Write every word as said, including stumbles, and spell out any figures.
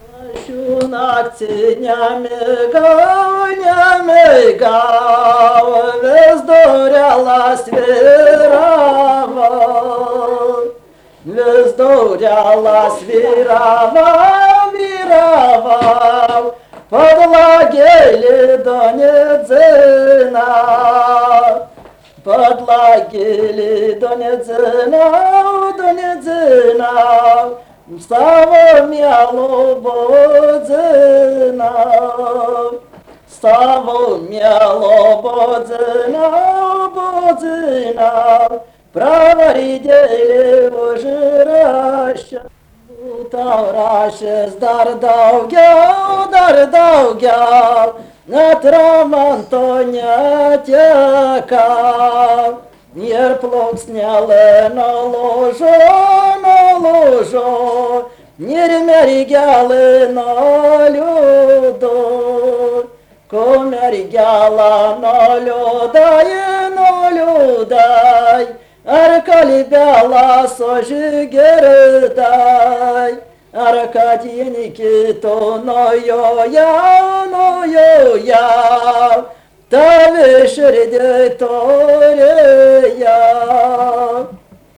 Şu nakti не мигал, не мигал, вездорялась вирава, вездорялась вирава, вирава, подлагели до недзина, подлагели до недзина, до недзина. Става мяло бодзина, става мяло бодзина, бодзина, праворидели вожираща. Taurašes dar daugiau, dar daugiau, net ramanto neteka. Ir plunksnelė nulūžo, nulūžo, ir mergelė nuliūdo. Ko mergelė nuliūdai, nuliūdai, ar kalbėlą sužigirdai, ar kad vieni kito nujoja, nujoja. Tavi širdį turėjo.